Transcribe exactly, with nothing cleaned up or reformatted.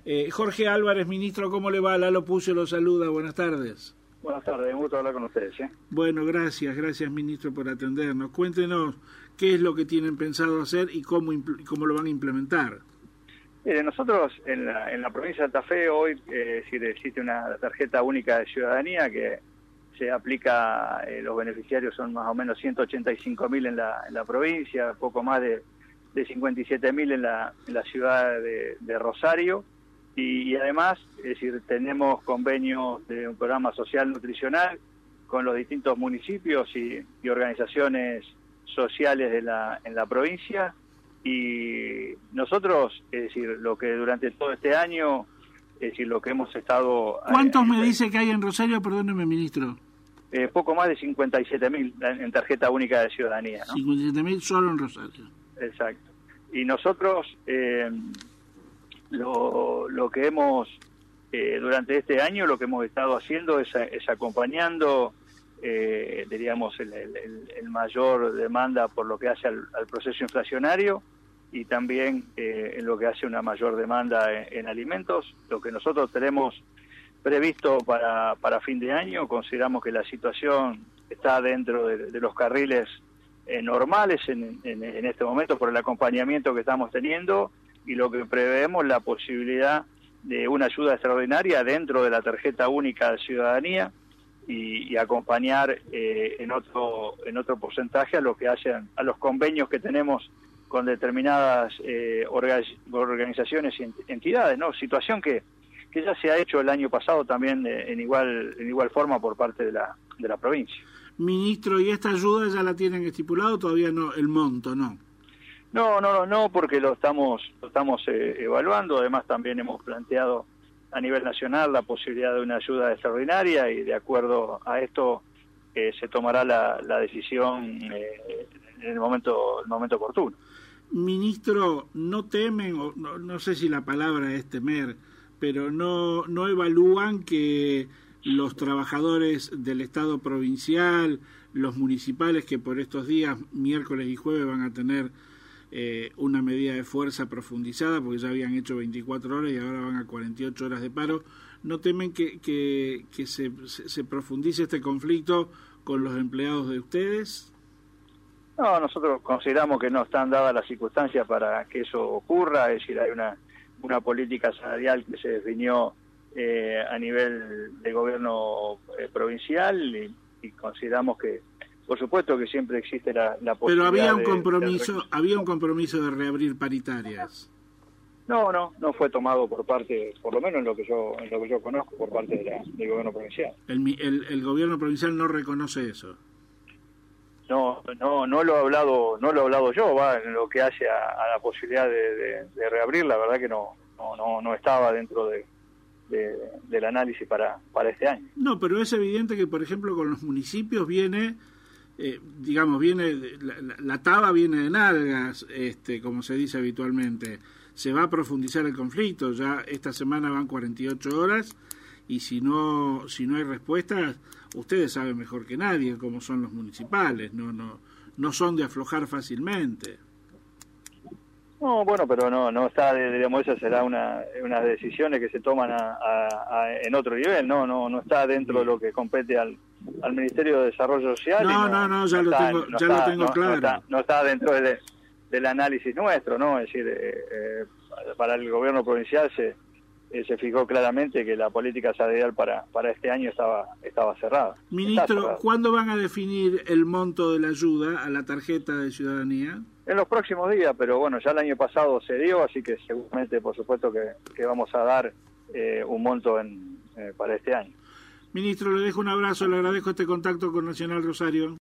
Eh, Jorge Álvarez, ministro, ¿cómo le va? Lalo Puccio lo saluda, buenas tardes. Buenas tardes, un gusto hablar con ustedes. ¿eh? Bueno, gracias, gracias ministro por atendernos. Cuéntenos qué es lo que tienen pensado hacer y cómo, cómo lo van a implementar. Mire, nosotros en la, en la provincia de Santa Fe hoy eh, existe una tarjeta única de ciudadanía que se aplica, eh, los beneficiarios son más o menos ciento ochenta y cinco mil en la, en la provincia, poco más de, de cincuenta y siete mil en la, en la ciudad de, de Rosario. Y, y además, es decir, tenemos convenios de un programa social nutricional con los distintos municipios y, y organizaciones sociales de la, en la provincia. Y nosotros, es decir, lo que durante todo este año, es decir, lo que hemos estado... ¿Cuántos eh, me dice que hay en Rosario? Perdóneme, ministro. Eh, poco más de cincuenta y siete mil en tarjeta única de ciudadanía, ¿no? cincuenta y siete mil solo en Rosario. Exacto. Y nosotros... Eh, Lo, lo que hemos, eh, durante este año, lo que hemos estado haciendo es, es acompañando, eh, diríamos, el, el, el mayor demanda por lo que hace al, al proceso inflacionario y también eh, en lo que hace una mayor demanda en, en alimentos. Lo que nosotros tenemos previsto para, para fin de año, consideramos que la situación está dentro de, de los carriles eh, normales en, en, en este momento por el acompañamiento que estamos teniendo, y lo que preveemos la posibilidad de una ayuda extraordinaria dentro de la tarjeta única de ciudadanía y, y acompañar eh, en otro en otro porcentaje a lo que hacen a los convenios que tenemos con determinadas eh, orga, organizaciones y entidades, ¿no? Situación que, que ya se ha hecho el año pasado también eh, en igual en igual forma por parte de la de la provincia. Ministro, ¿y esta ayuda ya la tienen estipulado? Todavía no, el monto, ¿no? No, no, no, no, porque lo estamos lo estamos eh, evaluando. Además, también hemos planteado a nivel nacional la posibilidad de una ayuda extraordinaria y de acuerdo a esto eh, se tomará la, la decisión eh, en el momento el momento oportuno. Ministro, ¿no temen, o no, no sé si la palabra es temer, pero no, no evalúan que los trabajadores del Estado provincial, los municipales que por estos días, miércoles y jueves, van a tener Eh, una medida de fuerza profundizada, porque ya habían hecho veinticuatro horas y ahora van a cuarenta y ocho horas de paro, ¿no temen que, que, que se, se, se profundice este conflicto con los empleados de ustedes? No, nosotros consideramos que no están dadas las circunstancias para que eso ocurra, es decir, hay una, una política salarial que se definió eh, a nivel de gobierno eh, provincial y, y consideramos que por supuesto que siempre existe la, la posibilidad. Pero había un de, compromiso, de... había un compromiso de reabrir paritarias. No, no, no fue tomado por parte, por lo menos en lo que yo, en lo que yo conozco, por parte de la, del gobierno provincial. El, el, el gobierno provincial no reconoce eso. No, no, no lo he hablado, no lo he hablado yo, va, en lo que hace a, a la posibilidad de, de, de reabrir, la verdad que no, no, no, no estaba dentro de, de, del análisis para, para este año. No, pero es evidente que, por ejemplo, con los municipios viene Eh, digamos, viene la, la, la taba viene de nalgas, este, como se dice habitualmente. Se va a profundizar el conflicto, ya esta semana van cuarenta y ocho horas y si no si no hay respuestas, ustedes saben mejor que nadie cómo son los municipales, no no no son de aflojar fácilmente. No, bueno, pero no no está, digamos, esa será una unas decisiones que se toman a, a, a, en otro nivel, no no no está dentro de lo que compete al al Ministerio de Desarrollo Social. No, no, no, no, ya, no lo, está, tengo, no ya está, lo tengo no, claro. No está, no está dentro de, del análisis nuestro, ¿no? Es decir, eh, eh, para el gobierno provincial se eh, se fijó claramente que la política salarial para para este año estaba estaba cerrada. Ministro, cerrada. ¿cuándo van a definir el monto de la ayuda a la tarjeta de ciudadanía? En los próximos días, pero bueno, ya el año pasado se dio, así que seguramente, por supuesto, que, que vamos a dar eh, un monto en, eh, para este año. Ministro, le dejo un abrazo, le agradezco este contacto con Nacional Rosario.